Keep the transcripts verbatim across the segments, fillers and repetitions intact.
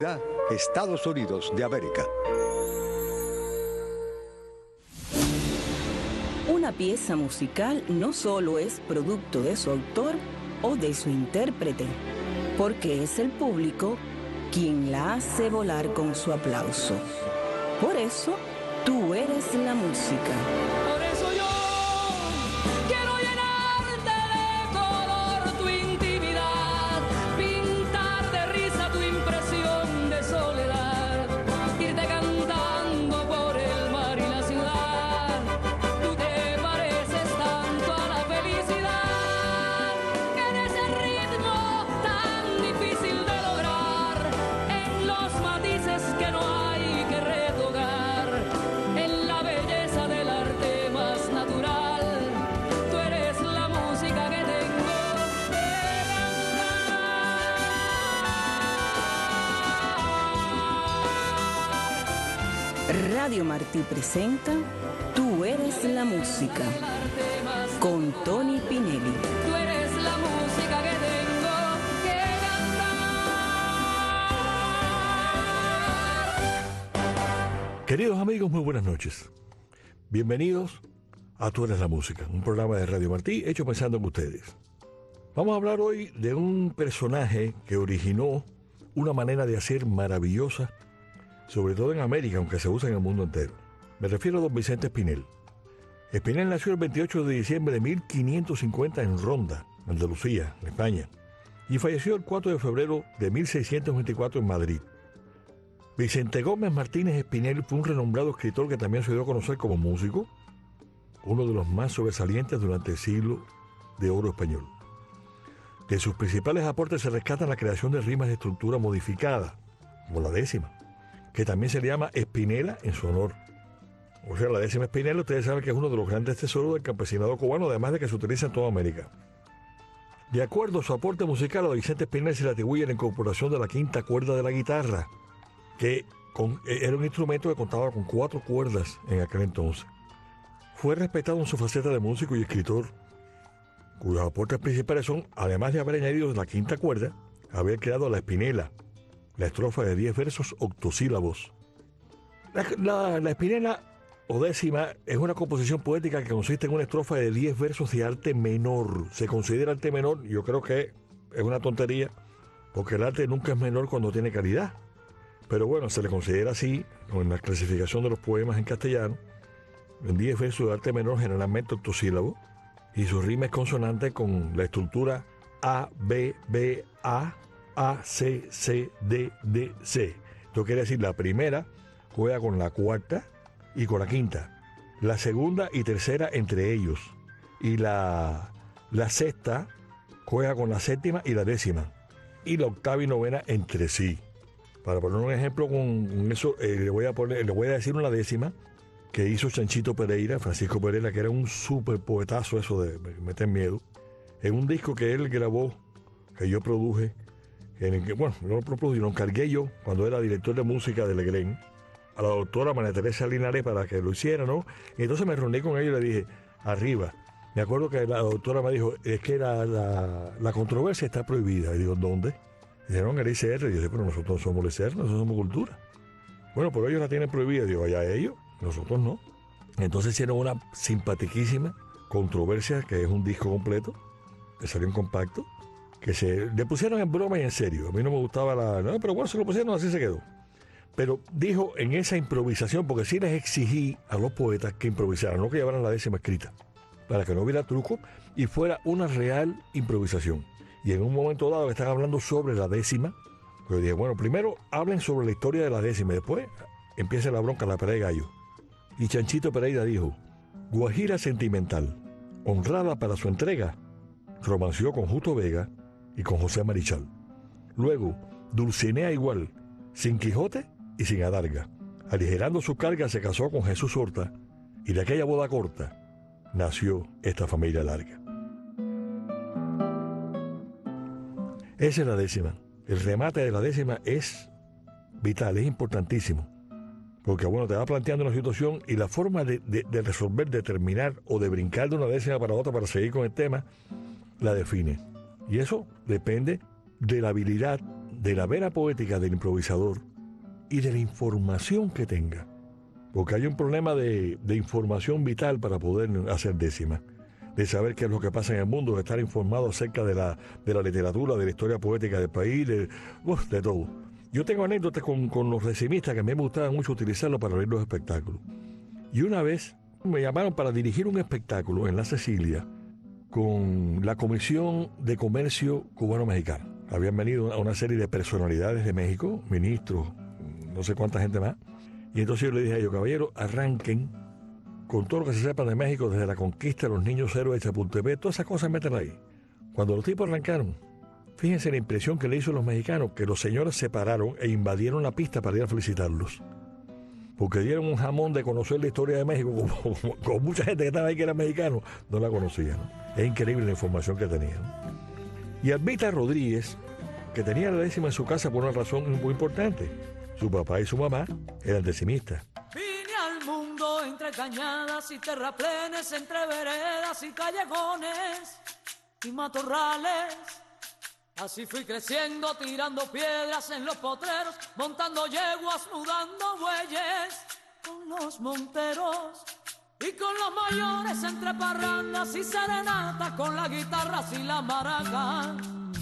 Estados Unidos de América. Una pieza musical no solo es producto de su autor o de su intérprete, porque es el público quien la hace volar con su aplauso. Por eso, tú eres la música. Por eso yo quiero llenarte de color tu intimidad, pintar de risa tu impresión de soledad, irte cantando por el mar y la ciudad. Tú te pareces tanto a la felicidad, que en ese ritmo tan difícil de lograr, en los matices que no hay que retocar, en la belleza del arte más natural, tú eres la música que tengo que cantar. Radio Martí presenta Tú eres la música con Tony Pinelli. Tú eres la música que tengo que cantar. Queridos amigos, muy buenas noches. Bienvenidos a Tú eres la música, un programa de Radio Martí hecho pensando en ustedes. Vamos a hablar hoy de un personaje que originó una manera de hacer maravillosa, sobre todo en América, aunque se usa en el mundo entero. Me refiero a don Vicente Espinel. Espinel nació el veintiocho de diciembre de mil quinientos cincuenta en Ronda, Andalucía, en España, y falleció el cuatro de febrero de mil seiscientos veinticuatro en Madrid. Vicente Gómez Martínez Espinel fue un renombrado escritor que también se dio a conocer como músico, uno de los más sobresalientes durante el siglo de oro español. De sus principales aportes se rescatan la creación de rimas de estructura modificada, como la décima, que también se le llama Espinela en su honor. O sea, la décima Espinela, ustedes saben que es uno de los grandes tesoros del campesinado cubano, además de que se utiliza en toda América. De acuerdo a su aporte musical, a Vicente Espinel se le atribuye la incorporación de la quinta cuerda de la guitarra, que con, era un instrumento que contaba con cuatro cuerdas en aquel entonces. Fue respetado en su faceta de músico y escritor, cuyos aportes principales son, además de haber añadido la quinta cuerda, haber creado la espinela, la estrofa de diez versos octosílabos. La, la, la espinela o décima es una composición poética que consiste en una estrofa de diez versos de arte menor. Se considera arte menor, yo creo que es una tontería, porque el arte nunca es menor cuando tiene calidad. Pero bueno, se le considera así, en la clasificación de los poemas en castellano, en diez versos de arte menor, generalmente octosílabo, y su rima es consonante con la estructura A, B, B, A, A, C, C, D, D, C. Esto quiere decir, la primera juega con la cuarta y con la quinta, la segunda y tercera entre ellos, y la, la sexta juega con la séptima y la décima, y la octava y novena entre sí. Para poner un ejemplo con eso, eh, le, voy a poner, le voy a decir una décima que hizo Chanchito Pereira, Francisco Pereira, que era un súper poetazo, eso de meter miedo, en un disco que él grabó, que yo produje, en el que, bueno, no lo propuse, lo encargué yo cuando era director de música de Legrén, a la doctora María Teresa Linares para que lo hiciera, ¿no? Y entonces me reuní con ella y le dije, arriba. Me acuerdo que la doctora me dijo, es que la, la, la controversia está prohibida. Y digo, ¿dónde? Dijeron que era I C R. Y yo dije, pero nosotros no somos I C R, nosotros somos cultura. Bueno, pero ellos la tienen prohibida. Digo, allá ellos, nosotros no. Entonces hicieron una simpatiquísima controversia, que es un disco completo, que salió en compacto, que se le pusieron en broma y en serio. A mí no me gustaba la... No, pero bueno, se lo pusieron, así se quedó. Pero dijo en esa improvisación, porque sí les exigí a los poetas que improvisaran, no que llevaran la décima escrita, para que no hubiera truco y fuera una real improvisación. Y en un momento dado que están hablando sobre la décima, yo dije, bueno, primero hablen sobre la historia de la décima y después empieza la bronca, la pelea de gallo. Y Chanchito Pereira dijo, Guajira sentimental, honrada para su entrega, romanció con Justo Vega y con José Marichal. Luego, Dulcinea igual, sin Quijote y sin Adarga. Aligerando su carga se casó con Jesús Horta y de aquella boda corta nació esta familia larga. Esa es la décima. El remate de la décima es vital, es importantísimo. Porque bueno, te va planteando una situación y la forma de, de, de resolver, de terminar o de brincar de una décima para otra para seguir con el tema, la define. Y eso depende de la habilidad de la vena poética del improvisador y de la información que tenga. Porque hay un problema de, de información vital para poder hacer décimas, de saber qué es lo que pasa en el mundo, de estar informado acerca de la, de la literatura, de la historia poética del país, de, uf, de todo. Yo tengo anécdotas con, con los decimistas que a mí me gustaba mucho utilizarlo para ver los espectáculos. Y una vez me llamaron para dirigir un espectáculo en La Cecilia con la Comisión de Comercio Cubano-Mexicano. Habían venido a una serie de personalidades de México, ministros, no sé cuánta gente más. Y entonces yo le dije a ellos, caballero, arranquen con todo lo que se sepa de México, desde la conquista de los niños héroes de Chapultepec, todas esas cosas meten ahí. Cuando los tipos arrancaron, fíjense la impresión que le hizo a los mexicanos, que los señores se pararon e invadieron la pista para ir a felicitarlos. Porque dieron un jamón de conocer la historia de México, como, como, como mucha gente que estaba ahí que era mexicano, no la conocía, ¿no? Es increíble la información que tenían. Y Albita Rodríguez, que tenía la décima en su casa por una razón muy importante. Su papá y su mamá eran decimistas. Vine al mundo entre cañadas y terraplenes, entre veredas y callejones y matorrales. Así fui creciendo, tirando piedras en los potreros, montando yeguas, mudando bueyes con los monteros y con los mayores entre parrandas y serenatas, con las guitarras y la maraca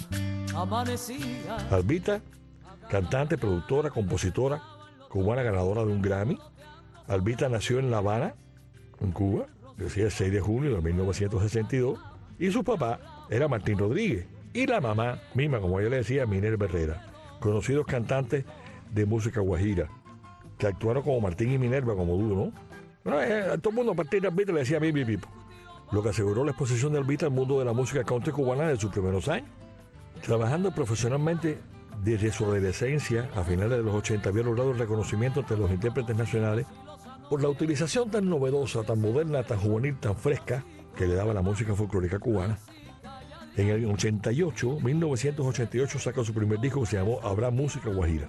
amanecida. Albita, cantante, productora, compositora, cubana ganadora de un Grammy. Albita nació en La Habana, en Cuba, decía el seis de junio de mil novecientos sesenta y dos, y su papá era Martín Rodríguez, y la mamá misma, como yo le decía, Minerva Herrera, conocidos cantantes de música guajira, que actuaron como Martín y Minerva, como dúo, ¿no? Bueno, eh, todo el mundo a partir de Albita le decía Bibi Pipo, lo que aseguró la exposición de Albita al mundo de la música country cubana de sus primeros años. Trabajando profesionalmente desde su adolescencia, a finales de los ochenta, había logrado el reconocimiento entre los intérpretes nacionales por la utilización tan novedosa, tan moderna, tan juvenil, tan fresca que le daba la música folclórica cubana. En el ochenta y ocho, mil novecientos ochenta y ocho, saca su primer disco que se llamó Habrá Música Guajira.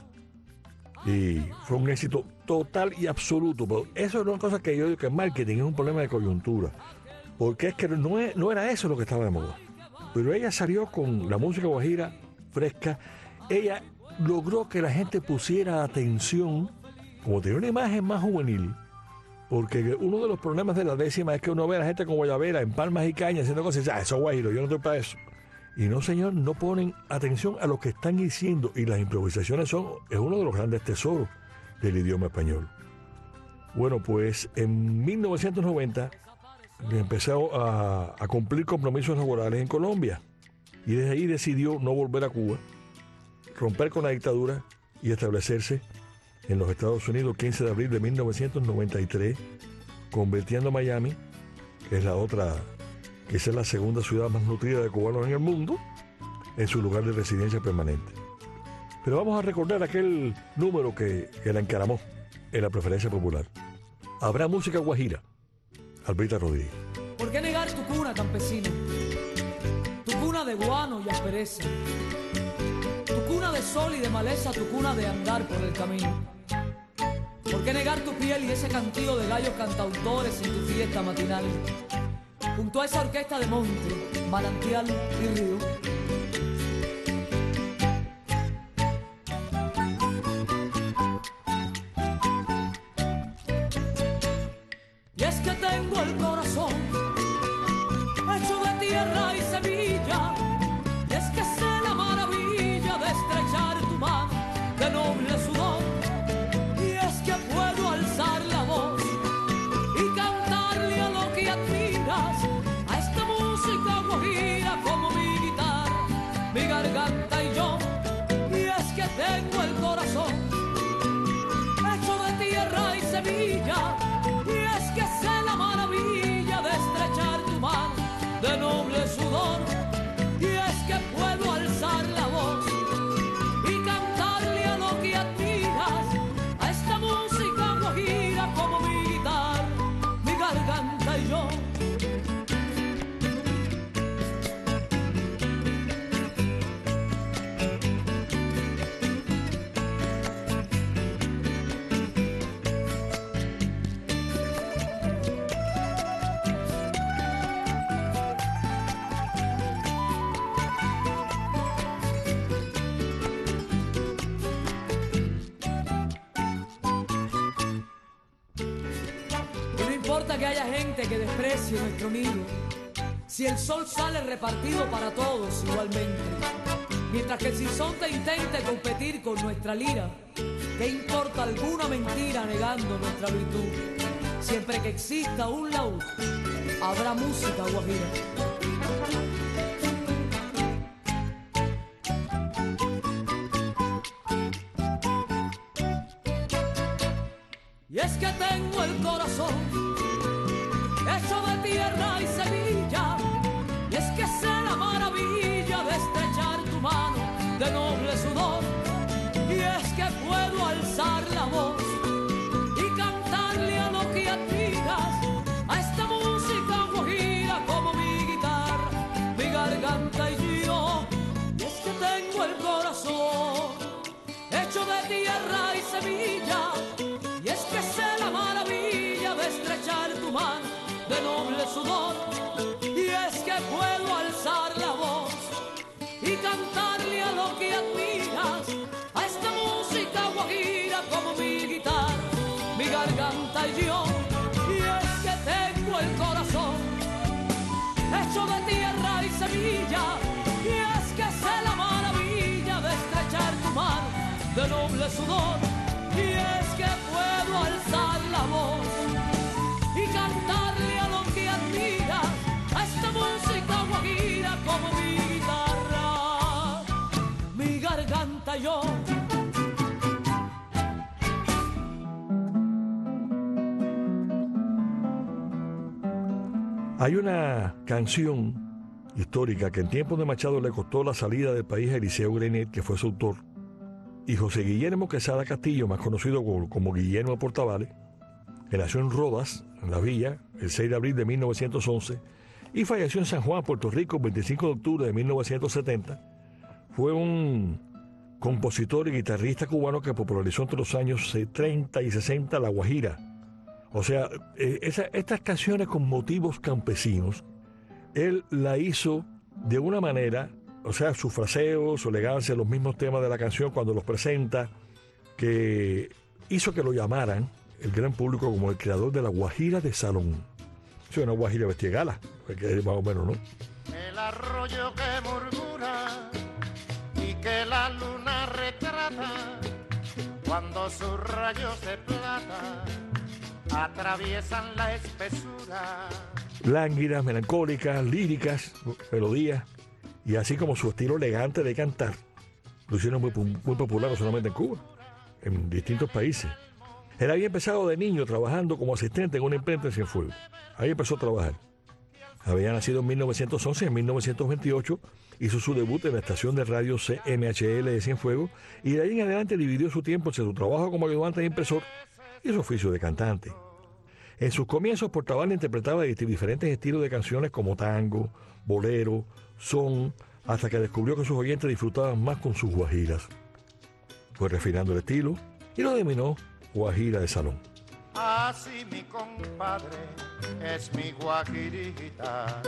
Y fue un éxito total y absoluto. Pero eso es una cosa que yo digo que el marketing es un problema de coyuntura. Porque es que no, es, no era eso lo que estaba de moda. Pero ella salió con la música guajira fresca. Ella logró que la gente pusiera atención, como tenía una imagen más juvenil, porque uno de los problemas de la décima es que uno ve a la gente con guayabera en palmas y cañas haciendo cosas y dice, ah, eso es guajiro, yo no estoy para eso. Y no, señor, no ponen atención a lo que están diciendo, y las improvisaciones son, es uno de los grandes tesoros del idioma español. Bueno, pues en mil novecientos noventa empezó a, a cumplir compromisos laborales en Colombia, y desde ahí decidió no volver a Cuba, romper con la dictadura y establecerse en los Estados Unidos el quince de abril de mil novecientos noventa y tres, convirtiendo Miami, que es la otra, que es la segunda ciudad más nutrida de cubanos en el mundo, en su lugar de residencia permanente. Pero vamos a recordar aquel número que, que la encaramó en la preferencia popular. Habrá música guajira. Albita Rodríguez. ¿Por qué negar tu cuna, campesino? Tu cuna de guano y aspereza. Tu cuna de sol y de maleza, tu cuna de andar por el camino. ¿Por qué negar tu piel y ese cantío de gallos cantautores en tu fiesta matinal? Junto a esa orquesta de monte, manantial y río. Y es que tengo el corazón hecho de tierra y semilla. Y es que sé la maravilla de estrechar tu mano de noble sudor. Y es que puedo alzar la voz y cantarle a lo que admiras, a esta música guajira como mi guitarra, mi garganta y yo. Y es que tengo el corazón hecho de tierra y semilla. Y es que sé la maravilla de estrechar importa que haya gente que desprecie nuestro nido, si el sol sale repartido para todos igualmente. Mientras que el sinsonte intente competir con nuestra lira, ¿qué importa alguna mentira negando nuestra virtud? Siempre que exista un laúd, habrá música guajira. Y es que tengo el corazón hecho de tierra y semilla, y es que sé la maravilla de estrechar tu mano de noble sudor, y es que puedo alzar la voz y cantarle a lo que admiras, a esta música guajira como mi guitarra, mi garganta y yo. Y es que tengo el corazón hecho de tierra y semilla, y es que sé la maravilla de estrechar tu mano de noble sudor, y es que puedo alzar la voz y cantarle a lo que admiras, a esta música guajira como mi guitarra, mi garganta y yo. Y es que tengo el corazón hecho de tierra y semilla, y es que sé la maravilla de estrechar tu mano de noble sudor, y es que puedo alzar la voz y cantarle a lo que admira, a esta música guajira como mi guitarra, mi garganta y yo. Hay una canción histórica que en tiempos de Machado le costó la salida del país a Eliseo Grenet, que fue su autor, y José Guillermo Quesada Castillo, más conocido como, como Guillermo Portavales, que nació en Rodas, en La Villa, el seis de abril de mil novecientos once, y falleció en San Juan, Puerto Rico, el veinticinco de octubre de mil novecientos setenta. Fue un compositor y guitarrista cubano que popularizó entre los años treinta y sesenta la guajira. O sea, eh, esa, estas canciones con motivos campesinos, él la hizo de una manera, o sea, su fraseo, su elegancia, los mismos temas de la canción cuando los presenta, que hizo que lo llamaran el gran público como el creador de la guajira de salón. Es una guajira vestida de gala, que es más o menos, ¿no? El arroyo que murmura y que la luna retrata cuando sus rayos de plata atraviesan la espesura. Lánguidas, melancólicas, líricas, melodías, y así como su estilo elegante de cantar, lo hicieron muy, muy popular no solamente en Cuba, en distintos países. Él había empezado de niño trabajando como asistente en una imprenta en Cienfuegos. Ahí empezó a trabajar. Había nacido en mil novecientos once y en mil novecientos veintiocho hizo su debut en la estación de radio C M H L de Cienfuegos, y de ahí en adelante dividió su tiempo entre su trabajo como ayudante de impresor y su oficio de cantante. En sus comienzos, Portavales interpretaba diferentes estilos de canciones como tango, bolero, son, hasta que descubrió que sus oyentes disfrutaban más con sus guajiras. Fue refinando el estilo y lo denominó guajira de salón. Así mi compadre es mi guajirita.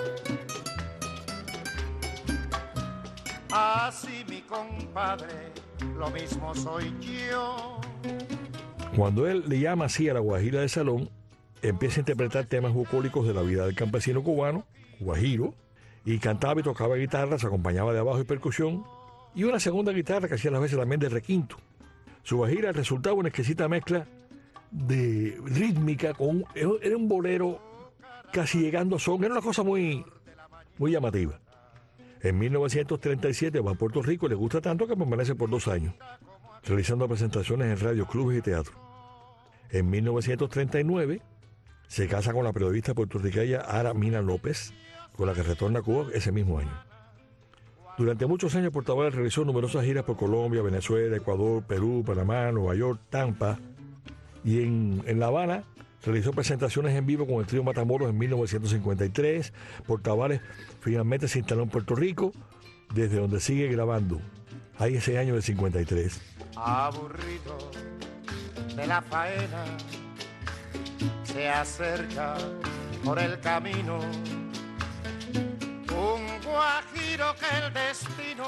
Así mi compadre, lo mismo soy yo. Cuando él le llama así a la guajira de salón, empieza a interpretar temas bucólicos de la vida del campesino cubano, guajiro, y cantaba y tocaba guitarra, se acompañaba de abajo y percusión, y una segunda guitarra que hacía las veces también de requinto. Su guajira resultaba una exquisita mezcla de rítmica, con era un bolero casi llegando a son, era una cosa muy, muy llamativa. En mil novecientos treinta y siete va a Puerto Rico y le gusta tanto que permanece por dos años, realizando presentaciones en radio, clubes y teatro. En mil novecientos treinta y nueve se casa con la periodista puertorriqueña Ara Mina López, con la que retorna a Cuba ese mismo año. Durante muchos años Portavales realizó numerosas giras por Colombia, Venezuela, Ecuador, Perú, Panamá, Nueva York, Tampa, y en, en La Habana realizó presentaciones en vivo con el trío Matamoros en mil novecientos cincuenta y tres. Portavales finalmente se instaló en Puerto Rico, desde donde sigue grabando. Ahí ese año del cincuenta y tres. Aburrido de la faena, se acerca por el camino un guajiro que el destino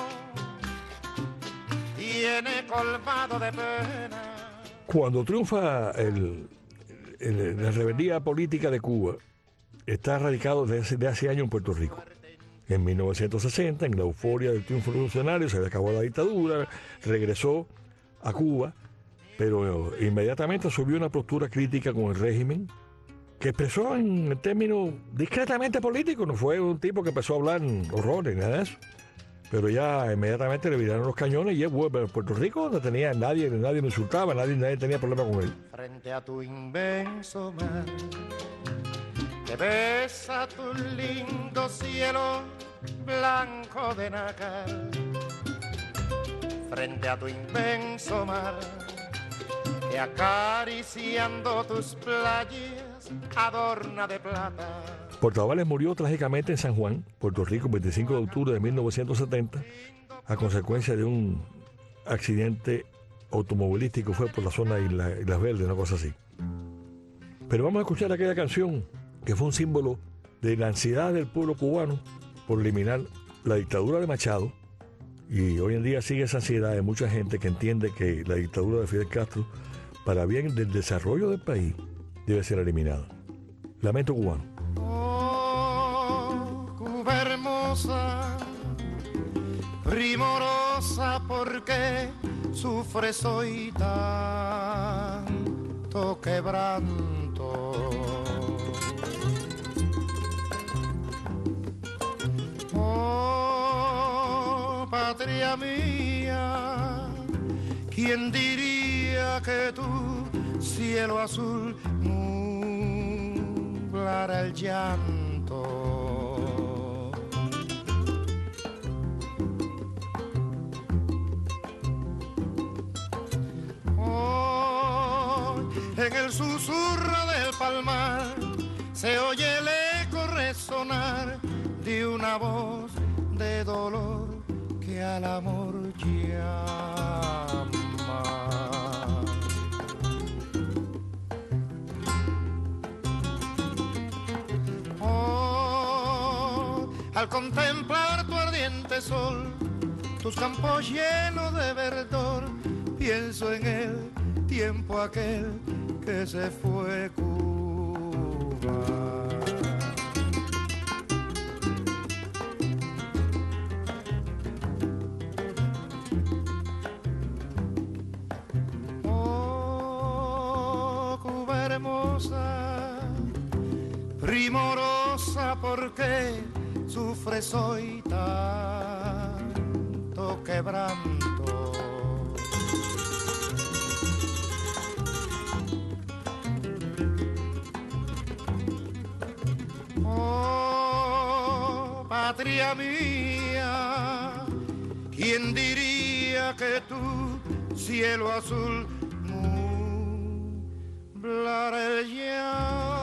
tiene colmado de pena. Cuando triunfa el, el, la rebeldía política de Cuba está radicado desde, desde hace años en Puerto Rico. En mil novecientos sesenta, en la euforia del triunfo revolucionario, se había acabado la dictadura, regresó a Cuba, pero inmediatamente asumió una postura crítica con el régimen, que expresó en términos discretamente políticos. No fue un tipo que empezó a hablar horrores, nada de eso. Pero ya inmediatamente le viraron los cañones y él vuelve a Puerto Rico, donde tenía nadie, nadie lo insultaba, nadie, nadie tenía problema con él. Frente a tu inmenso mar, que besa tu lindo cielo blanco de nácar. Frente a tu inmenso mar, que acariciando tus playas adorna de plata. Portavales murió trágicamente en San Juan, Puerto Rico, el veinticinco de octubre de mil novecientos setenta, a consecuencia de un accidente automovilístico. Fue por la zona de Isla, Islas Verdes, una cosa así. Pero vamos a escuchar aquella canción que fue un símbolo de la ansiedad del pueblo cubano por eliminar la dictadura de Machado, y hoy en día sigue esa ansiedad de mucha gente que entiende que la dictadura de Fidel Castro, para bien del desarrollo del país, debe ser eliminada. Lamento cubano. Oh, Cuba hermosa, primorosa, porque sufres hoy tanto quebranto. Oh, patria mía, ¿quién diría que tu cielo azul nublara el llanto? Oh, en el susurro del palmar se oye el eco resonar de una voz de dolor que al amor llama. Oh, al contemplar tu ardiente sol, tus campos llenos de verdor, pienso en el tiempo aquel que se fue Cuba. Primorosa, porque sufres hoy tanto quebranto. Oh, patria mía, ¿quién diría que tu cielo azul nublara el llanto?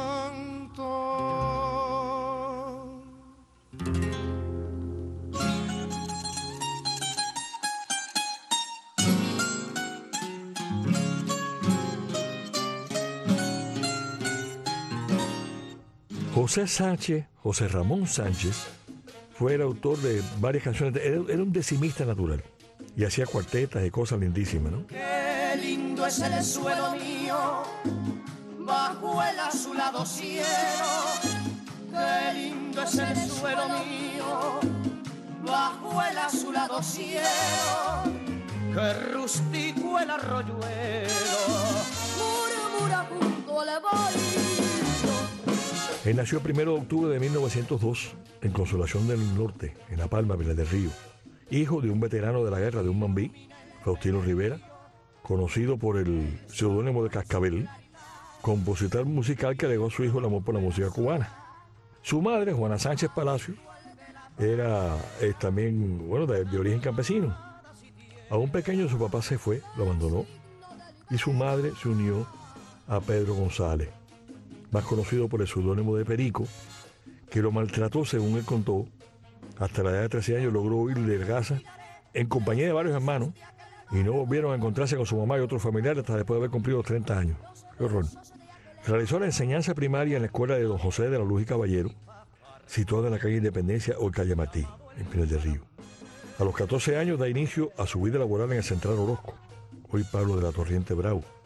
José Sánchez, José Ramón Sánchez, fue el autor de varias canciones. Era, era un decimista natural y hacía cuartetas y cosas lindísimas, ¿no? Qué lindo es el suelo mío, bajo el azulado cielo. Qué lindo es el suelo mío, bajo el azulado cielo. Qué rústico el arroyuelo, murmura junto al barrio. Él nació el primero de octubre de mil novecientos dos en Consolación del Norte, en La Palma, Pinar del Río. Hijo de un veterano de la guerra de un mambí, Faustino Rivera, conocido por el seudónimo de Cascabel, compositor musical que legó a su hijo el amor por la música cubana. Su madre, Juana Sánchez Palacio, era eh, también, bueno, de, de origen campesino. Aún pequeño su papá se fue, lo abandonó, y su madre se unió a Pedro González, más conocido por el seudónimo de Perico, que lo maltrató, según él contó. Hasta la edad de trece años logró huir de casa en compañía de varios hermanos y no volvieron a encontrarse con su mamá y otros familiares hasta después de haber cumplido los treinta años. ¡Qué horror! Realizó la enseñanza primaria en la escuela de Don José de la Luz y Caballero, situada en la calle Independencia o calle Martí, en Pinar del Río. A los catorce años da inicio a su vida laboral en el Central Orozco, hoy Pablo de la Torriente Bravo.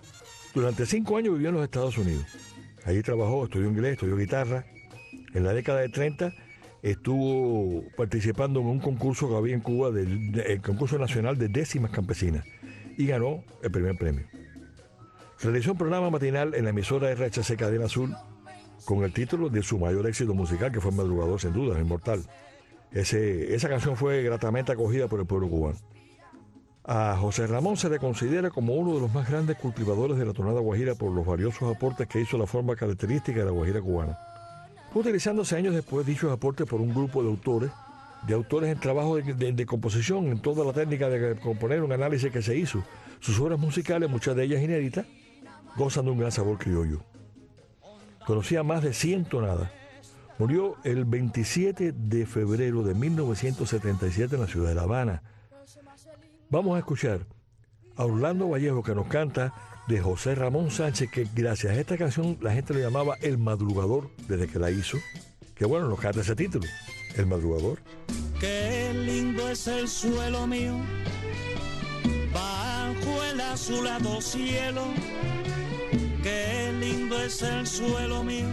Durante cinco años vivió en los Estados Unidos. Allí trabajó, estudió inglés, estudió guitarra. En la década de treinta estuvo participando en un concurso que había en Cuba, del, el concurso nacional de décimas campesinas, y ganó el primer premio. Realizó un programa matinal en la emisora R H C Cadena Azul con el título de su mayor éxito musical, que fue Madrugador, sin duda, Inmortal. Ese, esa canción fue gratamente acogida por el pueblo cubano. A José Ramón se le considera como uno de los más grandes cultivadores de la tonada guajira por los valiosos aportes que hizo a la forma característica de la guajira cubana, utilizándose años después dichos aportes por un grupo de autores, de autores en trabajo de, de, de composición, en toda la técnica de componer, un análisis que se hizo. Sus obras musicales, muchas de ellas inéditas, gozan de un gran sabor criollo. Conocía más de cien tonadas. Murió el veintisiete de febrero de mil novecientos setenta y siete en la ciudad de La Habana. Vamos a escuchar a Orlando Vallejo, que nos canta de José Ramón Sánchez, que gracias a esta canción la gente lo llamaba El Madrugador desde que la hizo. Que bueno, nos canta ese título, El Madrugador. Qué lindo es el suelo mío, bajo el azulado cielo. Qué lindo es el suelo mío,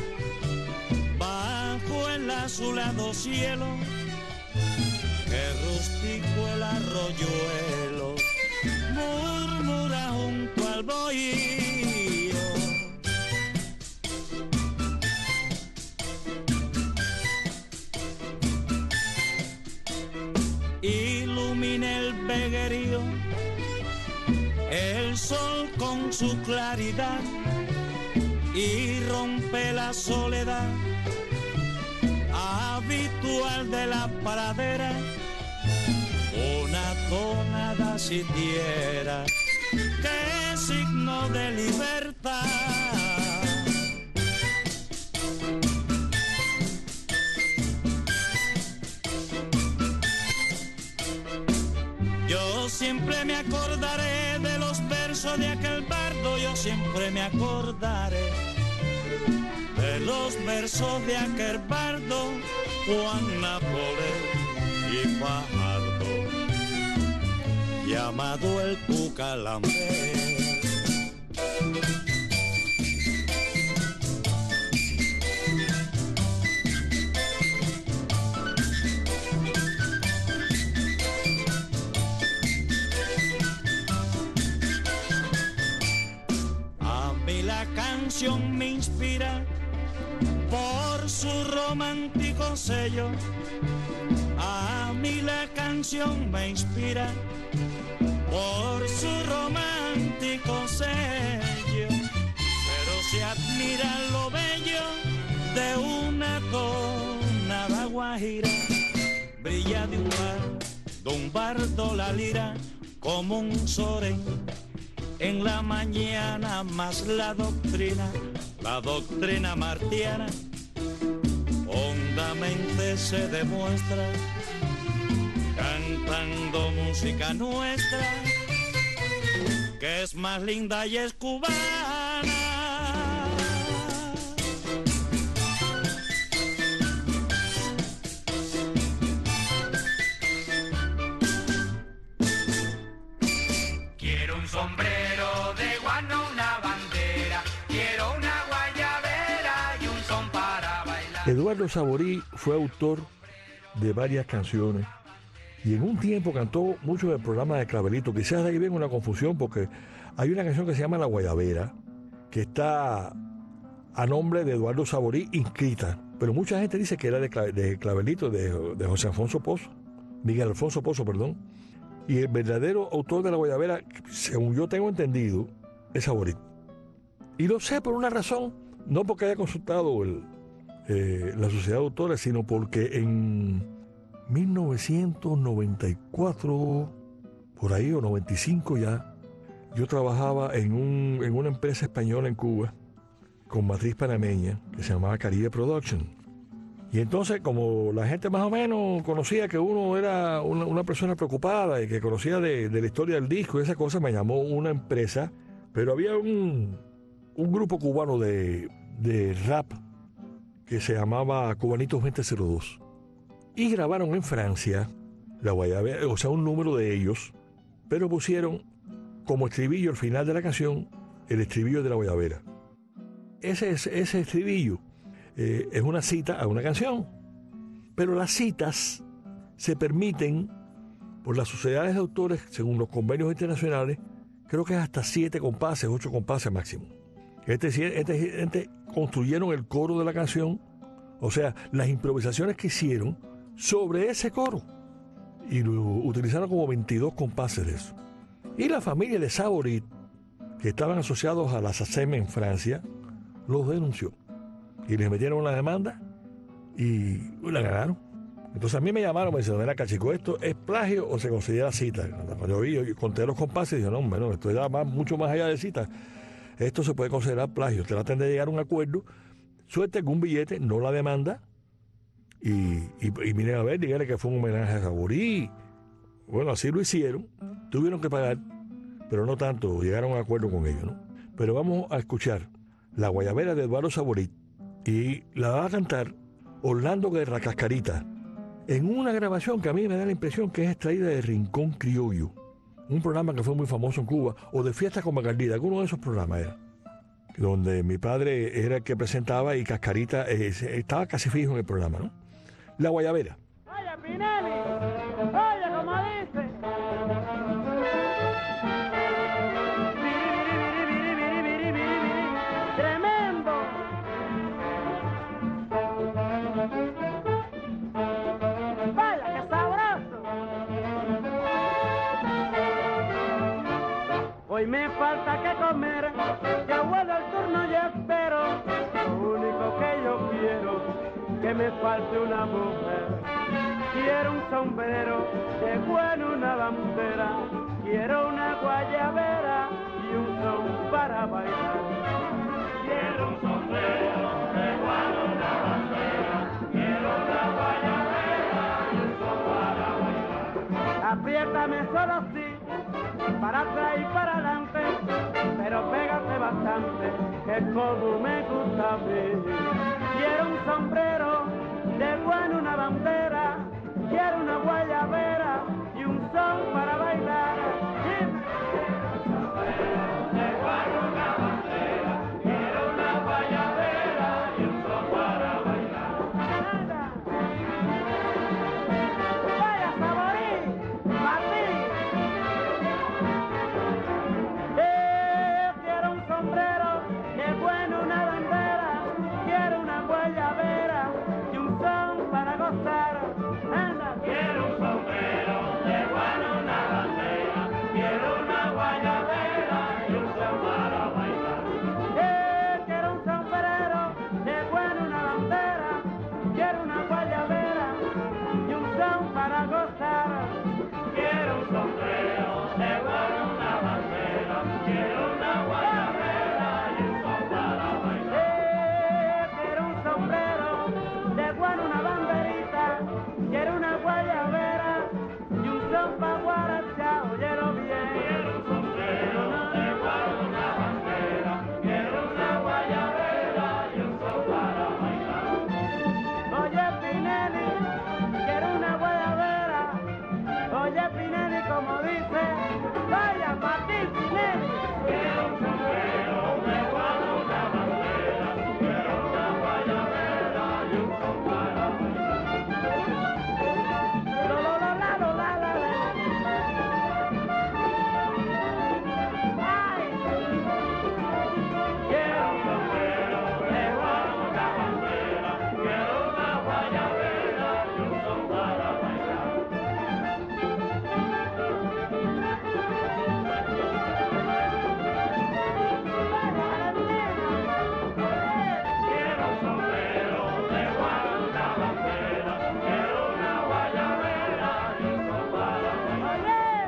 bajo el azulado cielo. Qué rústico el arroyuelo, murmura junto al bohío. Ilumina el veguerío el sol con su claridad y rompe la soledad habitual de la pradera. Una tonada sintiera, qué signo de libertad. Yo siempre me acordaré de los versos de aquel bardo, yo siempre me acordaré de los versos de aquel bardo, Juan Nápoles y Fajardo, llamado el Cucalambe. A mí la canción me inspira por su romántico sello. A mí la canción me inspira por su romántico sello, pero se admira lo bello de una tonada guajira. Brilla de un bar, de un bardo la lira, como un sorén. En la mañana más la doctrina, la doctrina martiana, hondamente se demuestra, cantando música nuestra, que es más linda y es cubana. Quiero un sombrero de guano, una bandera, quiero una guayabera y un son para bailar. Eduardo Saborí fue autor de varias canciones y en un tiempo cantó mucho del programa de Clavelito. Quizás de ahí venga una confusión, porque hay una canción que se llama La Guayabera, que está a nombre de Eduardo Saborí inscrita, pero mucha gente dice que era de, Cla- de Clavelito, de, de José Alfonso Pozo, Miguel Alfonso Pozo, perdón. Y el verdadero autor de La Guayabera, según yo tengo entendido, es Saborí. Y lo sé por una razón, no porque haya consultado el, eh, la sociedad de autores, sino porque en mil novecientos noventa y cuatro, por ahí, o noventa y cinco ya, yo trabajaba en, un, en una empresa española en Cuba, con matriz panameña, que se llamaba Caribe Production. Y entonces, como la gente más o menos conocía que uno era una, una persona preocupada y que conocía de, de la historia del disco y esa cosa, me llamó una empresa, pero había un, un grupo cubano de, de rap que se llamaba Cubanitos veinte cero dos. Y grabaron en Francia La Guayabera, o sea, un número de ellos, pero pusieron como estribillo al final de la canción el estribillo de la guayabera. Ese, ese estribillo eh, es una cita a una canción, pero las citas se permiten por las sociedades de autores, según los convenios internacionales, creo que es hasta siete compases, ocho compases máximo. Este, este, este construyeron el coro de la canción, o sea, las improvisaciones que hicieron sobre ese coro, y lo utilizaron como veintidós compases de eso. Y la familia de Saborit, que estaban asociados a la S A C E M en Francia, los denunció y les metieron una demanda y la ganaron. Entonces a mí me llamaron, me dijeron, mira, cachico, ¿esto es plagio o se considera cita? Cuando yo vi, yo conté los compases y dije, no, bueno, esto ya va mucho más allá de cita. Esto se puede considerar plagio. Traten de llegar a un acuerdo, suelten un billete, no la demanda, y, y, y miren a ver, díganle que fue un homenaje a Saborit. Bueno, así lo hicieron, tuvieron que pagar, pero no tanto, llegaron a un acuerdo con ellos, ¿no? Pero vamos a escuchar La Guayabera de Eduardo Saborit, y la va a cantar Orlando Guerra Cascarita, en una grabación que a mí me da la impresión que es extraída de Rincón Criollo, un programa que fue muy famoso en Cuba, o de Fiesta con Bacardí, alguno de esos programas era, donde mi padre era el que presentaba y Cascarita eh, estaba casi fijo en el programa, ¿no? La Guayabera. Oye, Pinelli, oye, como dice. Tremendo. Vaya, qué sabroso. Hoy me falta que comer, ya vuelve el turno y espero. Lo único que yo quiero, que me falte una mujer. Quiero un sombrero de bueno, una bandera. Quiero una guayabera y un son para bailar. Quiero un sombrero de bueno, una bandera. Quiero una guayabera y un son para bailar. Apriétame solo así, para atrás y para adelante, pero pégate bastante, que como me gusta a mí. Quiero un sombrero de bueno, una bandera. Quiero una guayabera y un son para bailar. De bueno, una bandera. Quiero una guayabera y un son para bailar. Vaya, Saborit, para ti. Eh, quiero un sombrero de bueno, una bandera. Quiero una guayabera y un son para gozar. Anda. Quiero un sombrero de bueno, una bandera. Quiero una guayabera y un son para bailar. Eh, quiero un sombrero de bueno, una bandera. Quiero una guayabera y un son para gozar. Quiero un sombrero de bueno, una bandera. Quiero una guayabera y un son para bailar. Eh, quiero un sombrero de bueno, una banderita. Quiero una guayabera y un son para guarachar, óyelo bien. Quiero un sombrero de bueno, una bandera. Quiero una guayabera y un son para bailar. Oye, Pinelli, quiero una guayabera. Oye, Pinelli, como dice, vaya para ti, Pinelli. Quiero un sombrero de bueno, una bandera. Quiero una guayabera y un son para bailar. Lo, lo, lo, la, lo, la, la, la. Ay. Quiero un sombrero de bueno, una bandera. Quiero una guayabera y un son para bailar. Quiero un sombrero de bueno, una bandera. Quiero una guayabera y un son para bailar.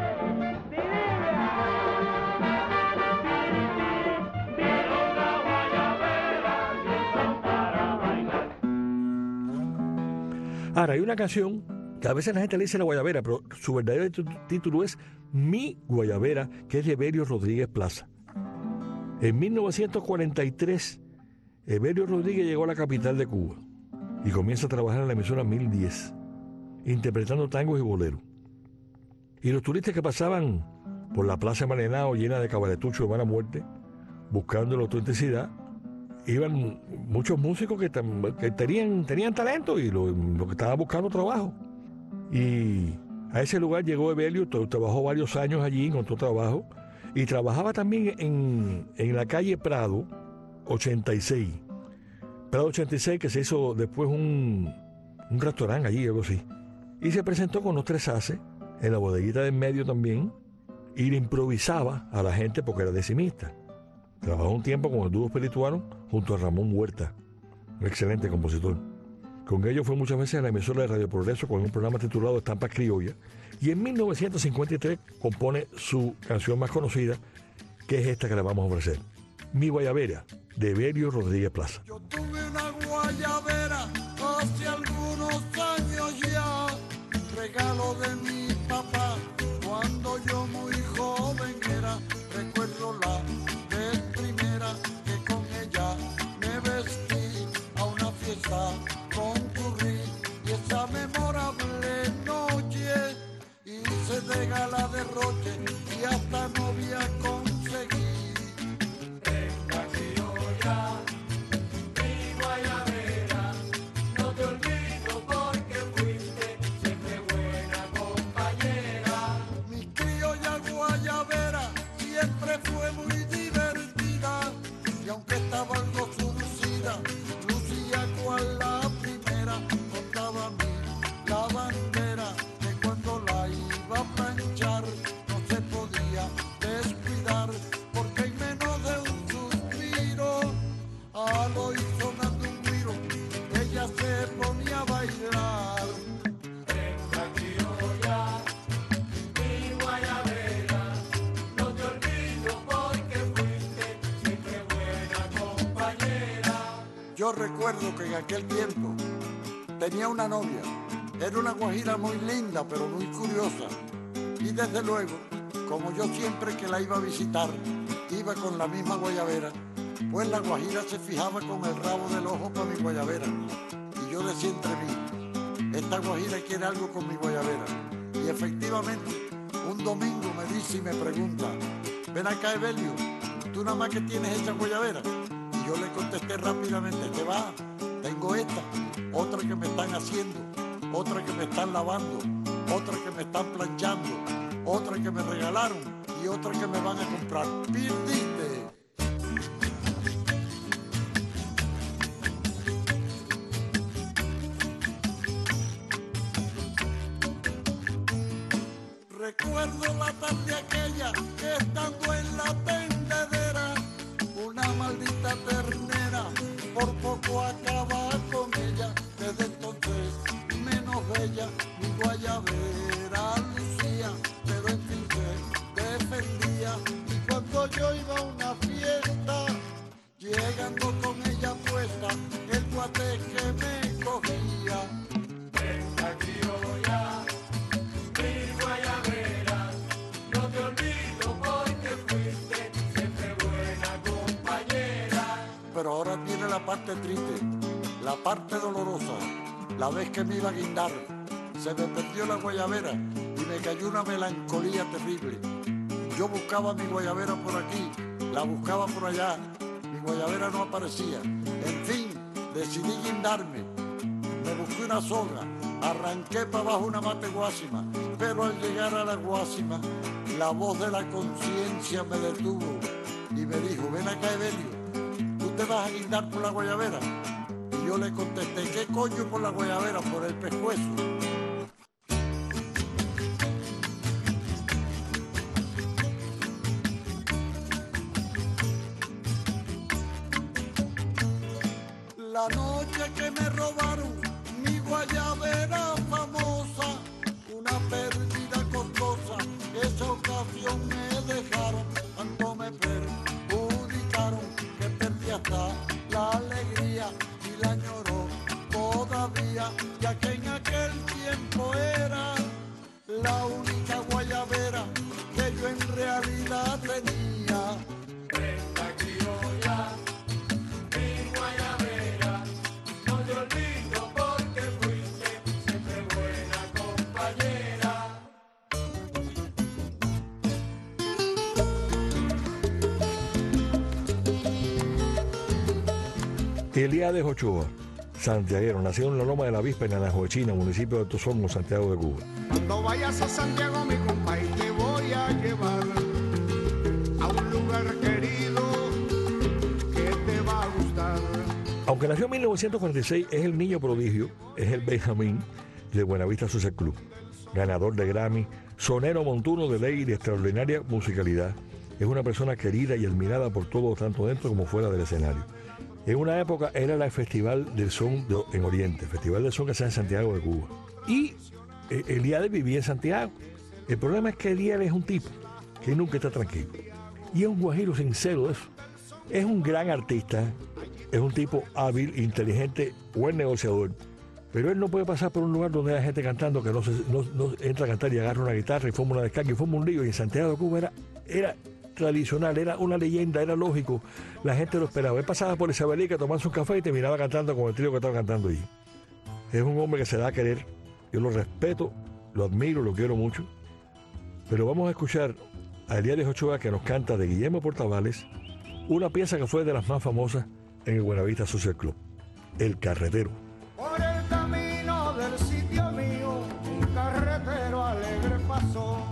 Quiero una guayabera y un son para bailar. Ahora, hay una canción que a veces la gente le dice La Guayabera, pero su verdadero t- título es Mi Guayabera, que es de Evelio Rodríguez Plaza. En mil novecientos cuarenta y tres, Evelio Rodríguez llegó a la capital de Cuba y comienza a trabajar en la emisora mil diez, interpretando tangos y boleros. Y los turistas que pasaban por la Plaza de Marenao, llena de cabaretuchos de mala muerte, buscando la autenticidad, iban muchos músicos que, tam- que tenían, tenían talento y lo, lo que estaban buscando trabajo. Y a ese lugar llegó Evelio, tra- trabajó varios años allí, encontró trabajo, y trabajaba también en, en la calle Prado ochenta y seis. Prado ochenta y seis, que se hizo después un, un restaurante allí, algo así. Y se presentó con los tres haces en la bodeguita de en medio también, y le improvisaba a la gente porque era decimista. Trabajó un tiempo con el dúo espirituano junto a Ramón Huerta, un excelente compositor. Con ellos fue muchas veces a la emisora de Radio Progreso con un programa titulado Estampas Criollas, y en mil novecientos cincuenta y tres compone su canción más conocida, que es esta que le vamos a ofrecer, Mi Guayabera, de Evelio Rodríguez Plaza. Yo tuve una guayabera hace algunos años ya, regalo de mi papá, cuando yo muy joven era. Recuerdo la vez primera que con ella me vestí a una fiesta, concurrí, y esa memorable noche hice de gala derroche y hasta novia conseguí. Venga criolla, mi guayabera, no te olvido porque fuiste siempre buena compañera. Mi criolla guayabera siempre fue muy divertida, y aunque estaba algo surcida, lucía cual la primera. Contaba a mí la bandera, que cuando la iba a planchar no se podía descuidar, porque en menos de un suspiro, al oír sonando un guiro, ella se ponía a bailar. Venga criolla, mi guayabera, no te olvido porque fuiste siempre buena compañera. Yo recuerdo que en aquel tiempo tenía una novia. Era una guajira muy linda, pero muy curiosa. Y desde luego, como yo siempre que la iba a visitar, iba con la misma guayabera, pues la guajira se fijaba con el rabo del ojo para mi guayabera. Y yo decía entre mí, esta guajira quiere algo con mi guayabera. Y efectivamente, un domingo me dice y me pregunta, ven acá Evelio, ¿tú nada más que tienes esa guayabera? Y yo le contesté rápidamente, ¿qué va? Tengo esta, otra que me están haciendo, otra que me están lavando, otra que me están planchando, otra que me regalaron y otra que me van a comprar. ¡Perdiste! Recuerdo la tarde aquella que estando en la tendedera, una maldita ternera por poco acaba con ella. Desde entonces menos bella mi guayabera lucía, pero en fin se defendía. Y cuando yo iba a una fiesta, llegando con ella puesta, el guate que me cogía. Venga criolla, mi guayabera, no te olvido porque fuiste siempre buena compañera. Pero ahora tiene la parte triste, la parte dolorosa. La vez que me iba a guindar, se me perdió la guayabera y me cayó una melancolía terrible. Yo buscaba mi guayabera por aquí, la buscaba por allá, mi guayabera no aparecía. En fin, decidí guindarme, me busqué una soga, arranqué para abajo una mate guásima, pero al llegar a la guásima, la voz de la conciencia me detuvo y me dijo, ven acá Evelio, ¿tú te vas a guindar por la guayabera? Y yo le contesté, ¿qué coño por la guayabera? Por el pescuezo. La noche que me robaron mi guayabera famosa, una pérdida costosa, esa ocasión me dejaron, tanto me perjudicaron que perdí hasta la alegría y la añoro todavía, ya que en aquel tiempo era la única guayabera que yo en realidad tenía. Venga criolla, mi guayabera, no te olvido porque fuiste siempre buena compañera. Eliades Ochoa, santiaguero, nació en la Loma de la Víspera, en Anajuechina, municipio de Tozongo, Santiago de Cuba. Cuando vayas a Santiago, mi compadre, te voy a llevar a un lugar querido que te va a gustar. Aunque nació en mil novecientos cuarenta y seis, es el niño prodigio, es el Benjamín de Buenavista Social Club, ganador de Grammy, sonero montuno de ley y de extraordinaria musicalidad. Es una persona querida y admirada por todos, tanto dentro como fuera del escenario. En una época era el Festival del Son de, en Oriente, Festival del Son que se hace en Santiago de Cuba. Y eh, Eliades vivía en Santiago. El problema es que Eliades es un tipo que nunca está tranquilo. Y es un guajiro sincero de eso. Es un gran artista, es un tipo hábil, inteligente, buen negociador. Pero él no puede pasar por un lugar donde hay gente cantando que no, se, no, no entra a cantar y agarra una guitarra y forma una descarga y forma un lío. Y en Santiago de Cuba era... era tradicional, era una leyenda, era lógico, la gente lo esperaba. Él pasaba por Isabelica a tomarse un café y terminaba cantando con el trío que estaba cantando ahí. Es un hombre que se da a querer, yo lo respeto, lo admiro, lo quiero mucho, pero vamos a escuchar a Eliades Ochoa, que nos canta de Guillermo Portavales, una pieza que fue de las más famosas en el Buenavista Social Club, El Carretero. Por el camino del sitio mío, un carretero alegre pasó.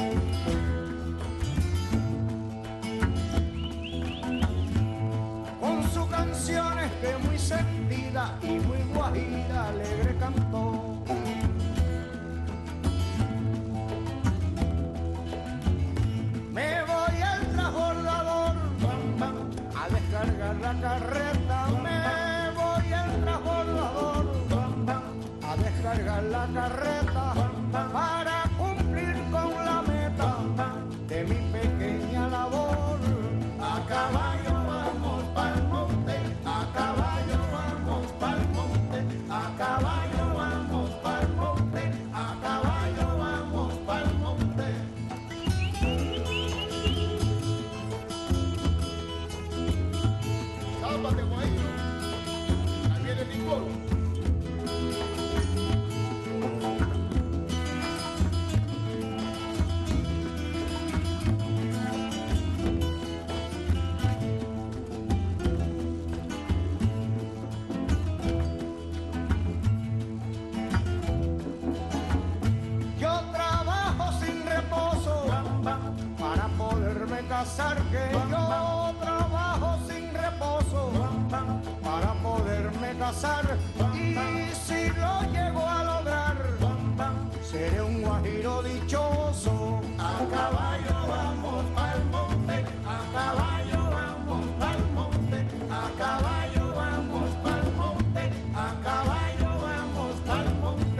Canciones que muy sentida y muy guajira alegre cantó. Me voy al transbordador a descargar la carreta. Me voy al transbordador a descargar la carreta para cumplir con la meta de mi pequeña labor. A caballo vamos pa'l monte, a caballo vamos pa'l monte, a caballo vamos pa'l monte, a caballo vamos pa'l monte. Sábate, guayito, ahí viene el licor. Que yo trabajo sin reposo para poderme casar, y si lo llego a lograr seré un guajiro dichoso. A caballo vamos pa'l monte, a caballo vamos pa'l monte, a caballo vamos pa'l monte, a caballo vamos pa'l monte.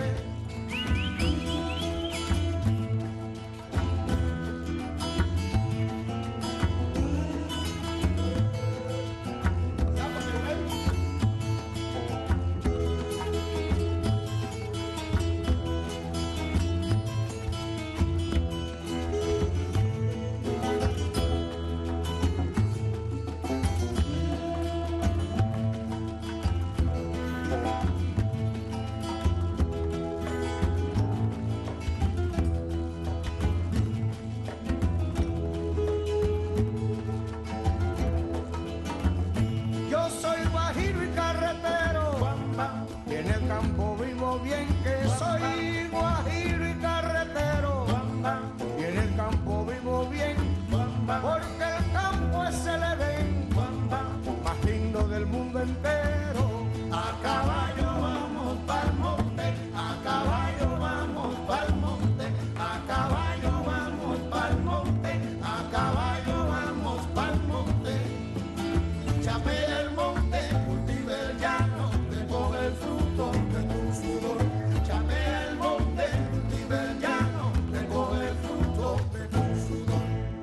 Bien que soy guajiro y carretero, y en el campo vivo bien, porque el campo es el Edén más lindo del mundo entero. A caballo vamos pa'l monte, a caballo vamos pa'l monte, a caballo vamos pa'l monte, a caballo vamos pa'l monte. Chapea el monte, cultiva el llano, recoge el fruto de tu sudor. Chapea el monte, cultiva el llano, recoge el fruto de tu sudor.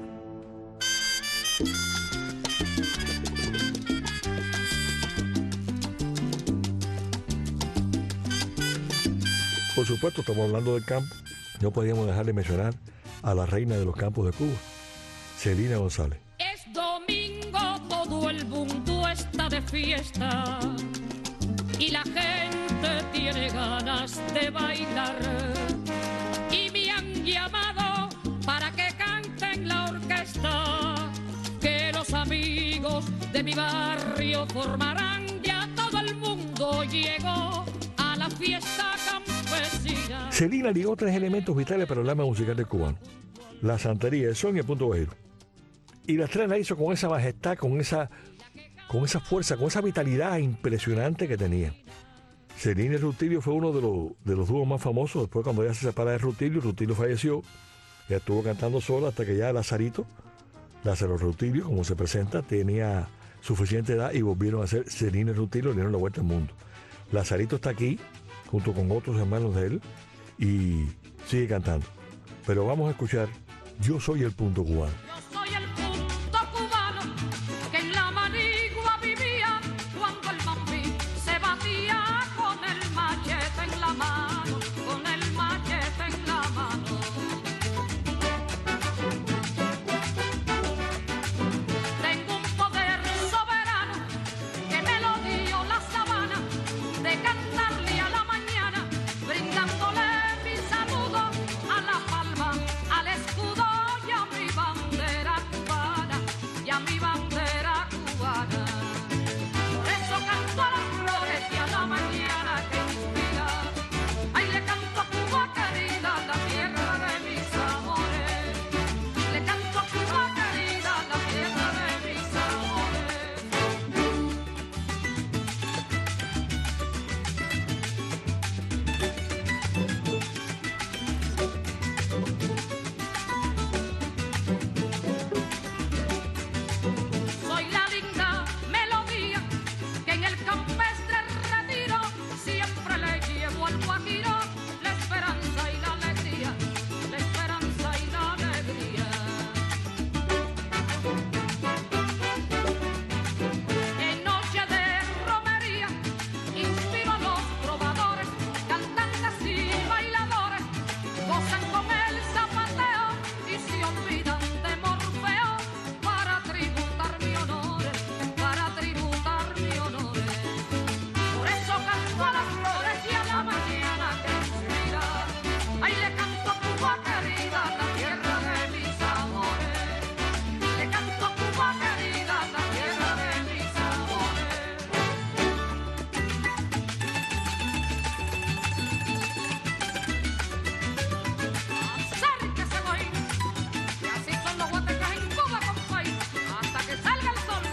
Por supuesto, estamos hablando del campo. No podíamos dejar de mencionar a la reina de los campos de Cuba, Celina González. Es domingo, todo el mundo está de fiesta y la gente tiene ganas de bailar. Y me han llamado para que cante en la orquesta que los amigos de mi barrio formarán ya cuando llegó a la fiesta campesina. Celina ligó tres elementos vitales para el alma musical del cubano: la santería, el son y el punto bajero. Y las tres la hizo con esa majestad, con esa, con esa fuerza, con esa vitalidad impresionante que tenía. Celina y Rutilio fue uno de los, de los dúos más famosos. Después, cuando ella se separa de Rutilio, Rutilio falleció. Ella estuvo cantando sola hasta que ya Lazarito, Lázaro Rutilio, como se presenta, tenía suficiente edad y volvieron a ser Celina y Rutilio, le dieron la vuelta al mundo. Lazarito está aquí, junto con otros hermanos de él, y sigue cantando. Pero vamos a escuchar Yo Soy el Punto Cubano. Yo soy el punto cubano que en la manigua vivía cuando el mambí se batía con el machete en la mano, con el machete en la mano. Tengo un poder soberano que me lo dio la sabana, de cantarle a la mañana, brindándole mi saludo a la palma, al escudo y a mi bandera cubana, y a mi bandera cubana. Por eso canto a las flores y a la mañana que inspira. Ay, le canto a Cuba querida, la tierra de mis amores. Le canto a Cuba querida, la tierra de mis amores. Soy la linda melodía que en el campestre retiro siempre le llevo al guajiro la esperanza y la alegría, la esperanza y la alegría. En noche de romería inspiro a los trovadores, cantantes y bailadores, gozan con el zapateo y se olvidan de Morfeo para tributar mi honores, para tributar mi honores. Por eso canto a las flores y a la mañana que inspira. Ay, le canto a Cuba querida, la tierra de mis amores. Le canto a Cuba querida, la tierra de mis amores. Acérquese, güey, que así son los guatecas en Cuba, compay, hasta que salga el sol.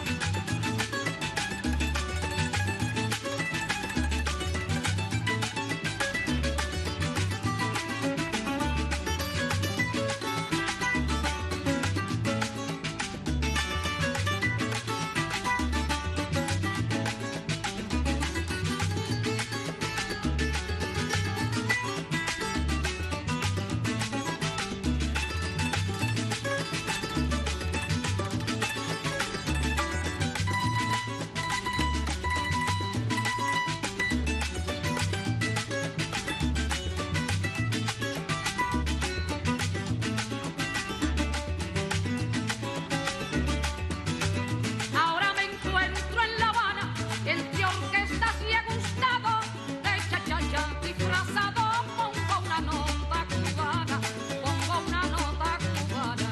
Ahora me encuentro en La Habana, entre orquestas y he gustado de cha-cha-cha disfrazado. Pongo una nota cubana, pongo una nota cubana.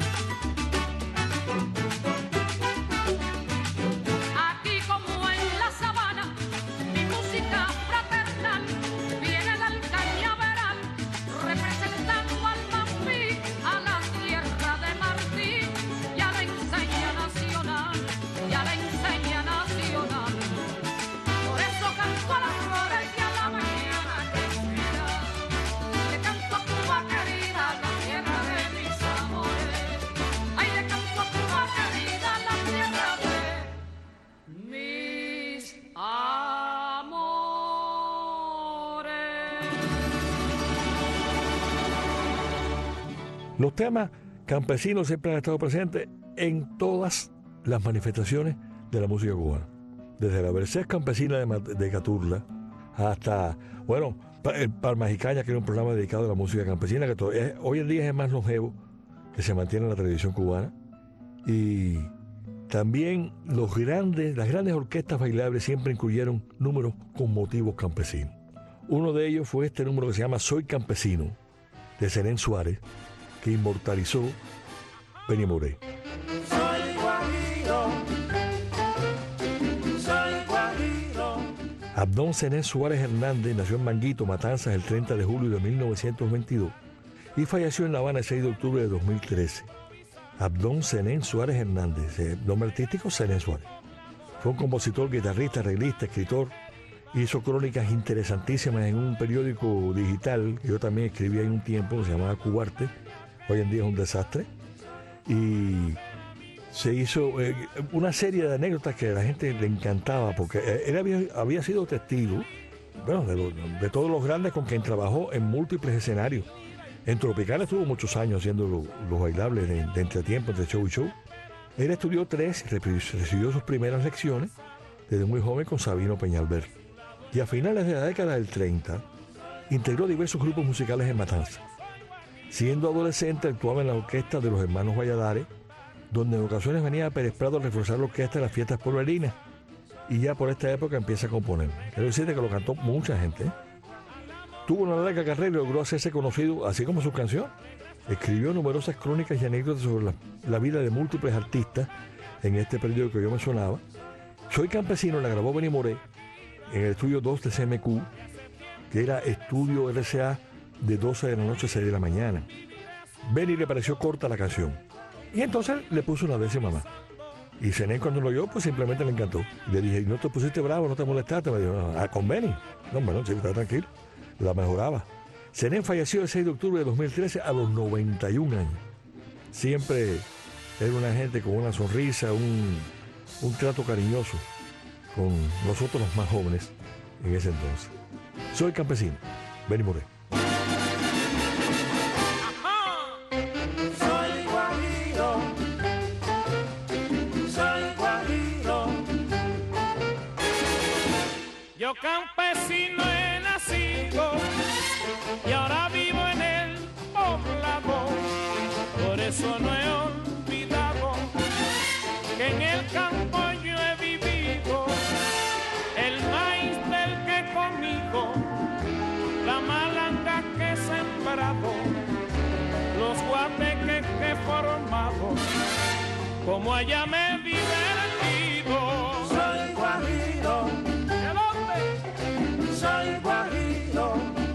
Aquí como en la sabana, mi música fraternal viene del cañaveral, representando al mambí, a la tierra de Martí, y a la enseña nacional, y a la enseña nacional. Por eso canto a las flores y a la mañana que inspira. Le canto a Cuba querida, la tierra de mis amores. Ay, le canto a Cuba querida, la tierra de mis amores. Los temas campesinos siempre han estado presentes en todas las manifestaciones de la música cubana. Desde la Versés Campesina de, Ma- de Caturla hasta, bueno, pa- el Palmas y Cañas, que era un programa dedicado a la música campesina, que to- es- hoy en día es el más longevo que se mantiene en la tradición cubana. Y también los grandes, las grandes orquestas bailables siempre incluyeron números con motivos campesinos. Uno de ellos fue este número que se llama Soy Campesino, de Zenén Suárez, que inmortalizó Penny Moré. Soy guajiro, soy guajiro. Abdón Zenén Suárez Hernández nació en Manguito, Matanzas, el treinta de julio de mil novecientos veintidós y falleció en La Habana el seis de octubre de dos mil trece. Abdón Zenén Suárez Hernández, eh, nombre artístico Zenén Suárez. Fue un compositor, guitarrista, arreglista, escritor. Hizo crónicas interesantísimas en un periódico digital que yo también escribí en un tiempo, que se llamaba Cubarte. Hoy en día es un desastre. Y se hizo eh, una serie de anécdotas que a la gente le encantaba, porque él había, había sido testigo, bueno, de, lo, de todos los grandes con quien trabajó en múltiples escenarios. En Tropical estuvo muchos años haciendo lo, los bailables de, de entretiempo, entre show y show. Él estudió tres, recibió sus primeras lecciones desde muy joven con Sabino Peñalver. Y a finales de la década del treinta, integró diversos grupos musicales en Matanzas. Siendo adolescente, actuaba en la orquesta de los hermanos Valladares, donde en ocasiones venía a Pérez Prado a reforzar la orquesta en las fiestas pueblerinas. Y ya por esta época empieza a componer. Quiero decirte que lo cantó mucha gente, ¿eh? Tuvo una larga carrera y logró hacerse conocido, así como su canción. Escribió numerosas crónicas y anécdotas sobre la, la vida de múltiples artistas en este periodo que yo mencionaba. Soy Campesino, la grabó Benny Moré en el estudio dos de C M Q, que era estudio R C A de doce de la noche a seis de la mañana. Benny le pareció corta la canción y entonces le puso una décima más. Y Zenén, cuando lo oyó, pues simplemente le encantó. Le dije, ¿no te pusiste bravo, no te molestaste? Me dijo, no, ah, con Benny. No, bueno, sí, está tranquilo. La mejoraba. Zenén falleció el seis de octubre de dos mil trece a los noventa y un años. Siempre era una gente con una sonrisa, un, un trato cariñoso con nosotros los más jóvenes en ese entonces. Soy Campesino, Benny Moré. Soy guajiro, soy guajiro. Yo campesino he nacido y ahora vivo en el poblado. Por eso no he olvidado que en el campo yo he vivido. El maíz del que he comido, la malanga que he sembrado, los guateques que he formado, como allá me he divertido. Soy guajiro, ¿de dónde? Soy guajiro.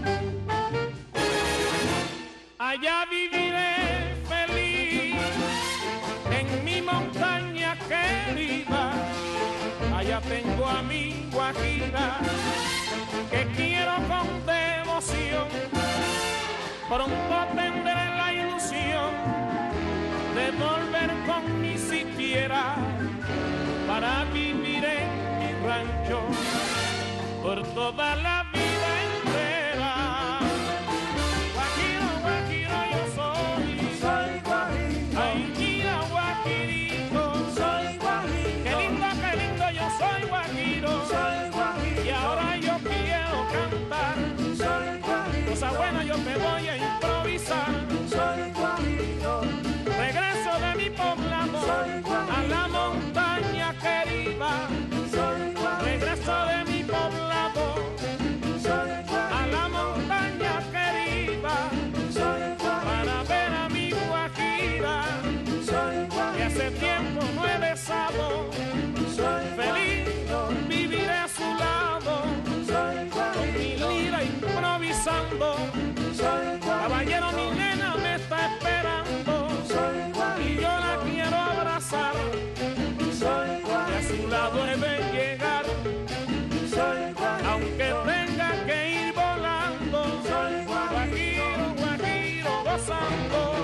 Allá viviré feliz, en mi montaña querida. Allá tengo a mi guajira, que quiero con devoción. Pronto tendré la ilusión de volver con mi siquiera para vivir en mi rancho por toda la vida entera. Guajiro, guajiro yo soy. Soy guajiro. Ay, mira, guajirito. Soy guajiro. Qué lindo, qué lindo, yo soy guajiro. Soy guajiro. Y ahora yo quiero cantar. Soy guajiro. Cosa buena yo te voy a improvisar. Soy guajiro. Regreso de mi poblado. Soy guajiro. A la montaña querida. Soy guajiro. Regreso de mi poblado. Soy guajiro. A la montaña querida. Soy guajiro. Para ver a mi guajira. Soy guajiro. Que hace tiempo no he besado. Soy feliz, viviré a su lado. Soy con mi lira improvisando. Soy caballero, mi nena me está esperando. Soy y yo la quiero abrazar. Soy y a su lado he de llegar. Soy aunque tenga que ir volando. Soy guajiro, guajiro, gozando.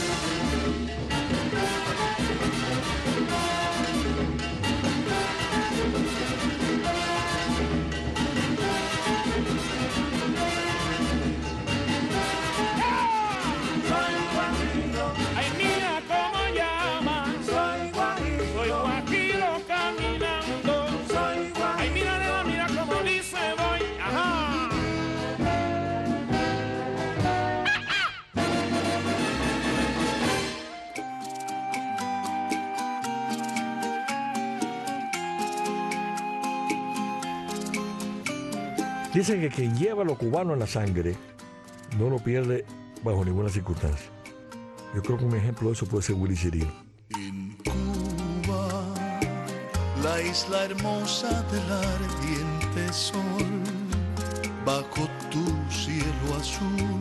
Ay, mira cómo llama. Soy guajiro. Soy guajiro caminando. Soy guajiro. Ay, mira, nena, mira cómo dice voy. Ajá. Dicen que quien lleva lo cubano en la sangre no lo pierde bajo ninguna circunstancia. Yo creo que un ejemplo de eso puede ser Willy Cirilo. En Cuba la isla hermosa del ardiente sol, bajo tu cielo azul,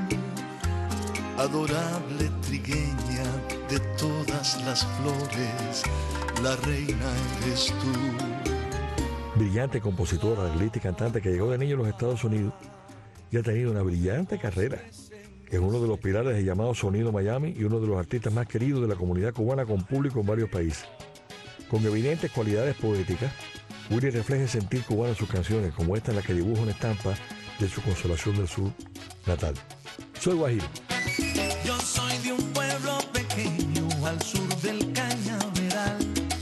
adorable trigueña de todas las flores, la reina eres tú. Brillante compositora, arreglista y cantante que llegó de niño a los Estados Unidos y ha tenido una brillante carrera. Es uno de los pilares del llamado Sonido Miami y uno de los artistas más queridos de la comunidad cubana con público en varios países. Con evidentes cualidades poéticas, Willy refleja el sentir cubano en sus canciones, como esta en la que dibuja una estampa de su Consolación del Sur natal. Soy Guajiro. Yo soy de un pueblo pequeño al sur del Cañaveral.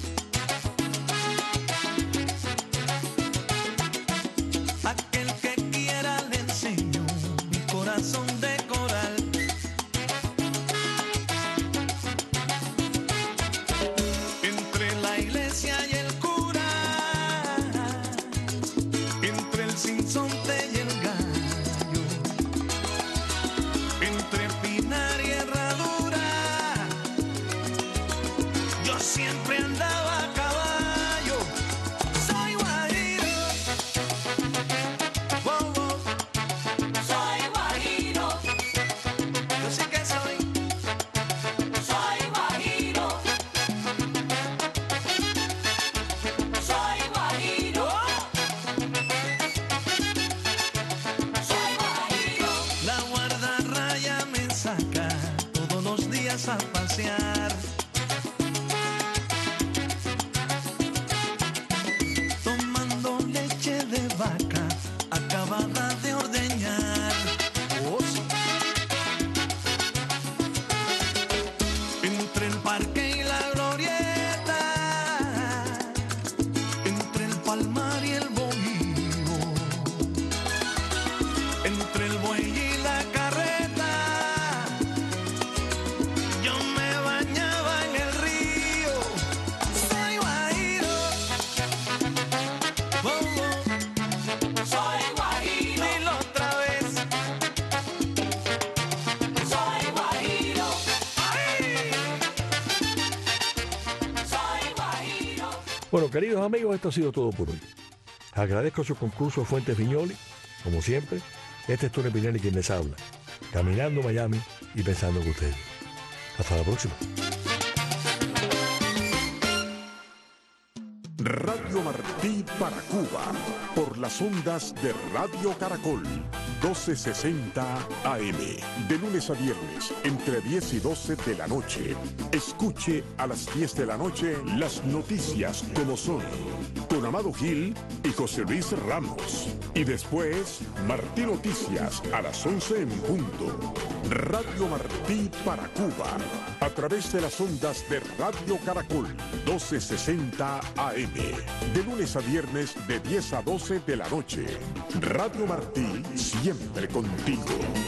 Aquel que quiera le enseño mi corazón de coral. Entre la iglesia y el cura, entre el sinsonte y el gallo, entre pinar y herradura, yo siempre andaba a caballo. Soy guajiro, wow, wow. Soy guajiro, Yo sí que soy. soy guajiro, soy guajiro, soy guajiro. La guardarraya me saca todos los días a pasear. Tomando leche de vaca acabada de ordeñar. Oh, sí. Entre el parque y la glorieta, entre el palmar y el bohío, entre el buey y la carreta, yo me bañaba en el río. Soy guajiro, oh, oh, Soy guajiro, dilo otra vez. soy guajiro, ¡Ay! soy guajiro. Bueno, queridos amigos, esto ha sido todo por hoy. Agradezco su concurso Fuentes Viñoli, como siempre. Este es Tony Pinelli quien les habla, caminando Miami y pensando en ustedes. Hasta la próxima. Radio Martí para Cuba, por las ondas de Radio Caracol, doce sesenta A M, de lunes a viernes, entre diez y doce de la noche. Escuche a las diez de la noche las noticias como son, con Amado Gil y José Luis Ramos. Y después, Martí Noticias a las once en punto. Radio Martí para Cuba, a través de las ondas de Radio Caracol, doce sesenta A M, de lunes a viernes de diez a doce de la noche. Radio Martí, siempre contigo.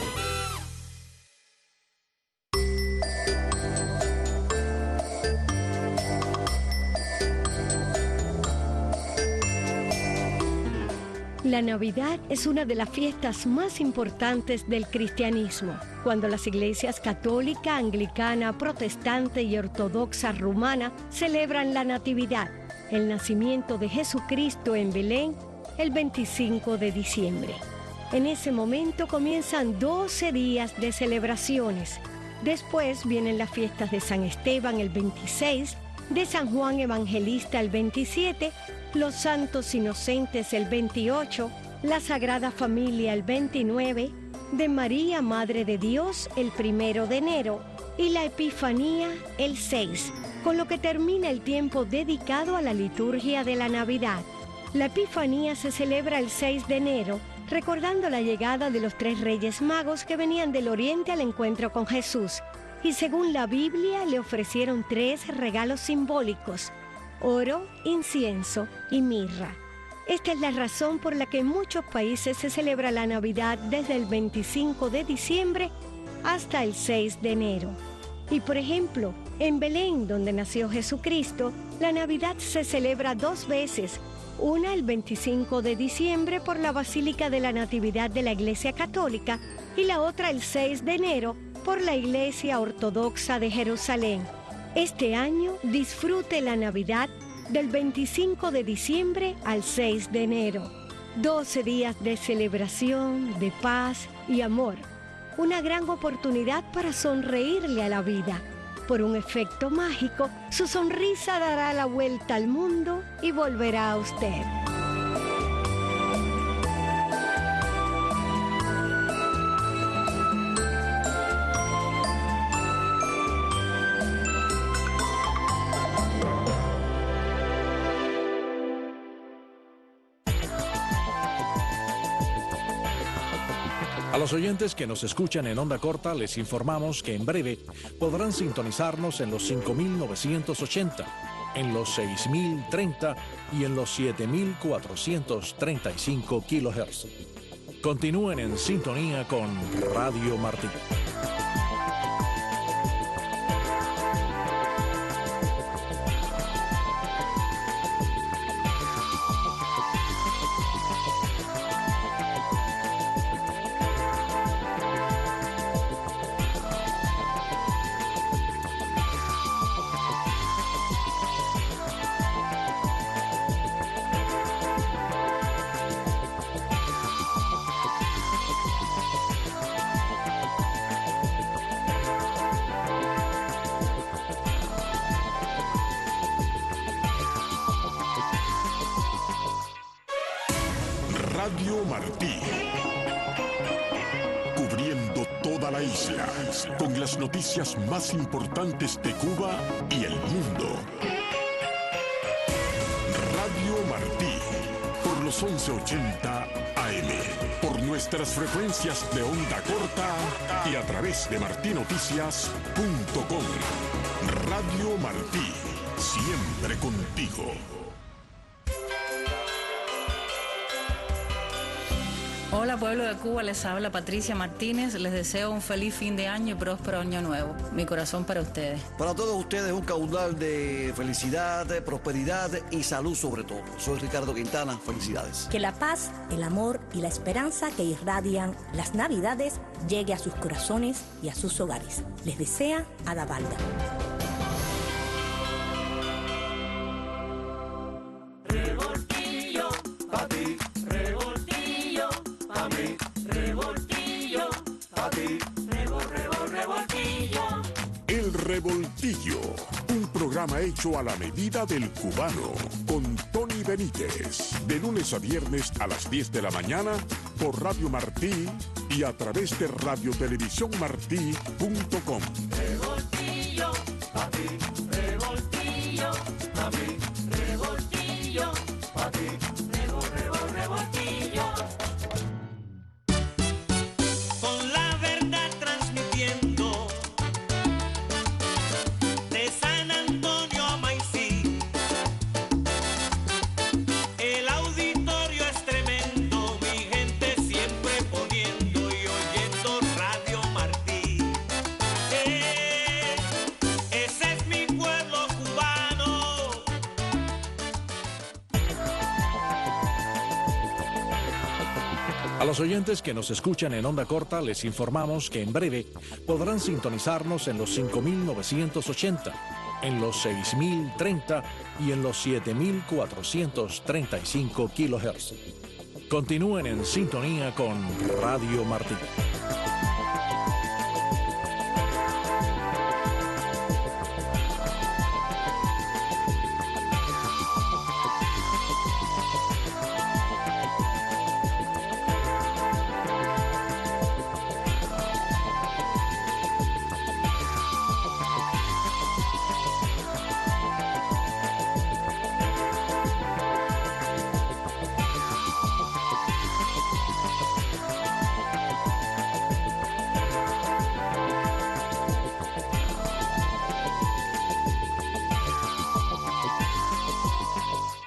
La Navidad es una de las fiestas más importantes del cristianismo. Cuando las iglesias católica, anglicana, protestante y ortodoxa rumana celebran la Natividad, el nacimiento de Jesucristo en Belén, el veinticinco de diciembre. En ese momento comienzan doce días de celebraciones. Después vienen las fiestas de San Esteban el veintiséis, de San Juan Evangelista el veintisiete, los Santos Inocentes el veintiocho, la Sagrada Familia el veintinueve, de María Madre de Dios el primero de enero y la Epifanía el seis, con lo que termina el tiempo dedicado a la liturgia de la Navidad. La Epifanía se celebra el seis de enero, recordando la llegada de los tres Reyes Magos que venían del Oriente al encuentro con Jesús, y según la Biblia le ofrecieron tres regalos simbólicos: oro, incienso y mirra. Esta es la razón por la que en muchos países se celebra la Navidad desde el veinticinco de diciembre hasta el seis de enero. Y por ejemplo, en Belén, donde nació Jesucristo, la Navidad se celebra dos veces, una el veinticinco de diciembre por la Basílica de la Natividad de la Iglesia Católica y la otra el seis de enero por la Iglesia Ortodoxa de Jerusalén. Este año disfrute la Navidad del veinticinco de diciembre al seis de enero. doce días de celebración, de paz y amor. Una gran oportunidad para sonreírle a la vida. Por un efecto mágico, su sonrisa dará la vuelta al mundo y volverá a usted. A los oyentes que nos escuchan en onda corta les informamos que en breve podrán sintonizarnos en los cinco mil novecientos ochenta, en los seis mil treinta y en los siete mil cuatrocientos treinta y cinco kilohertz. Continúen en sintonía con Radio Martí. Radio Martí, cubriendo toda la isla, con las noticias más importantes de Cuba y el mundo. Radio Martí, por los once ochenta A M, por nuestras frecuencias de onda corta y a través de martí noticias punto com. Radio Martí, siempre contigo. Hola pueblo de Cuba, les habla Patricia Martínez, les deseo un feliz fin de año y próspero año nuevo. Mi corazón para ustedes. Para todos ustedes un caudal de felicidad, prosperidad y salud sobre todo. Soy Ricardo Quintana, felicidades. Que la paz, el amor y la esperanza que irradian las Navidades llegue a sus corazones y a sus hogares. Les desea Ada Balda. Revoltillo, pa' ti, revoltillo, pa' mí, revoltillo, pa' ti, revol, revol, revoltillo. El Revoltillo, un programa hecho a la medida del cubano, con Tony Benítez, de lunes a viernes a las diez de la mañana por Radio Martí y a través de radio televisión martí punto com. Revoltillo, pa' ti, revoltillo, pa' mí, revoltillo, pa' ti, revol, revol, revoltillo. Con la verdad transmitiendo de San Antonio a Maicí. El auditorio es tremendo, mi gente siempre poniendo y oyendo Radio Martí. Eh, ese es mi pueblo cubano. A los oyentes que nos escuchan en onda corta les informamos que en breve podrán sintonizarnos en los cinco mil novecientos ochenta, en los seis mil treinta y en los siete mil cuatrocientos treinta y cinco kilohertz. Continúen en sintonía con Radio Martí.